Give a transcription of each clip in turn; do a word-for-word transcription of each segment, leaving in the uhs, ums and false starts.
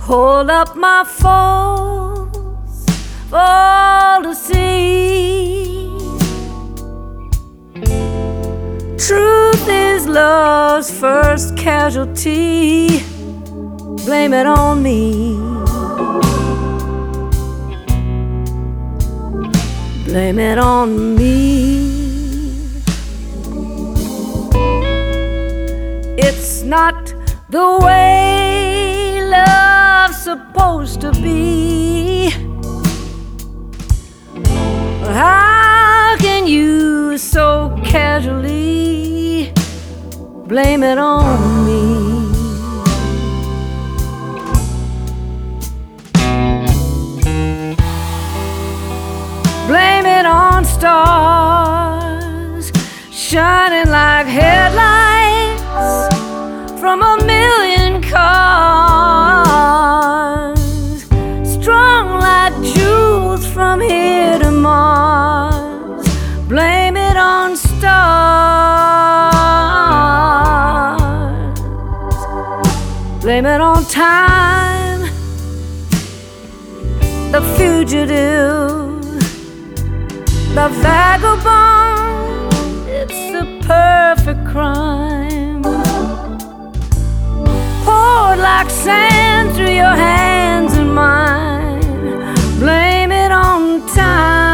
Hold up my faults for all to see. Truth is love's first casualty. Blame it on me. Blame it on me. It's not the way love's supposed to be. How can you so casually blame it on me? Blame it on stars shining like headlights from a million cars, strung like jewels from here to Mars. Blame it on stars. Blame it on time, the fugitive, the vagabond. It's the perfect crime, poured like sand through your hands and mine. Blame it on time.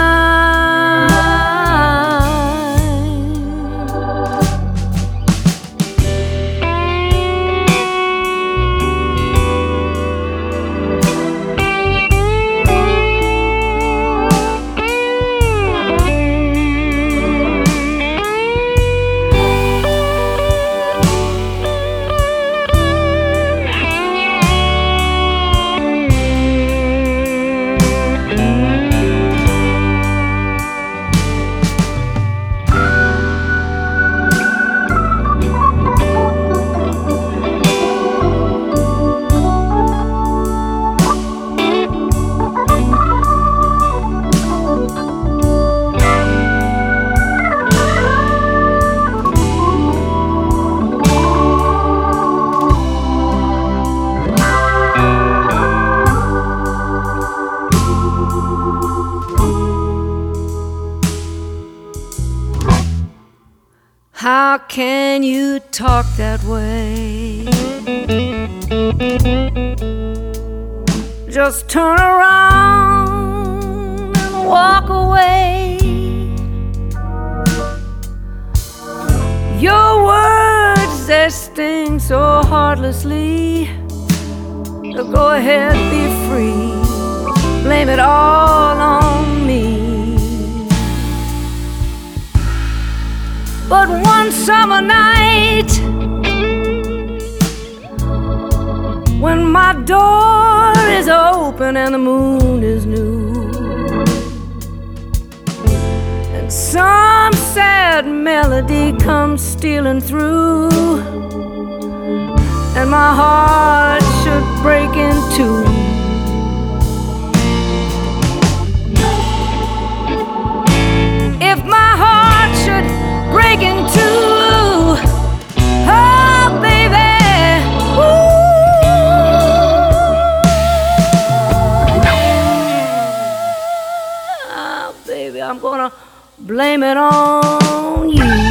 How can you talk that way? Just turn around and walk away. Your words, they sting so heartlessly. So go ahead, be free. Blame it all on me. But one summer night, when my door is open and the moon is new, and some sad melody comes stealing through, and my heart should break in two. If my heart should break in two, oh baby, ooh, oh baby, I'm gonna blame it on you.